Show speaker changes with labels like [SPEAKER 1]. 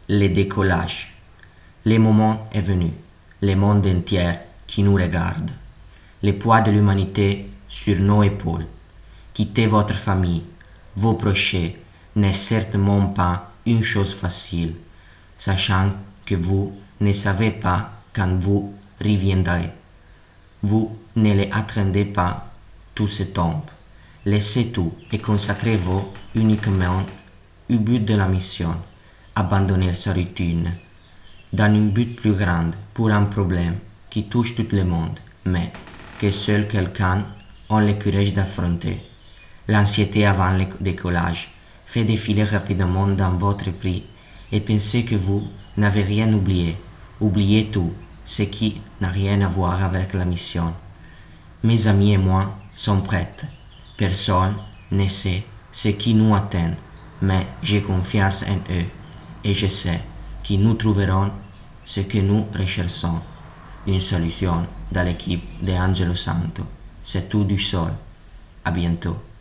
[SPEAKER 1] le décollage. Le moment est venu. Le monde entier qui nous regarde. Le poids de l'humanité sur nos épaules. Quitter votre famille, vos proches, n'est certainement pas une chose facile, sachant que vous ne savez pas quand vous reviendrez. Vous ne les attendez pas tout ce temps. Laissez tout et consacrez-vous uniquement au but de la mission. Abandonnez sa routine dans un but plus grand pour un problème qui touche tout le monde, mais que seul quelqu'un a le courage d'affronter. L'anxiété avant le décollage fait défiler rapidement dans votre esprit et pensez que vous n'avez rien oublié. Oubliez tout, ce qui n'a rien à voir avec la mission. Mes amis et moi sommes prêts. Personne ne sait ce qui nous attend, mais j'ai confiance en eux et je sais que nous trouverons ce que nous recherchons. Une solution dans l'équipe de Angelo Santo. C'est tout du sol. À bientôt.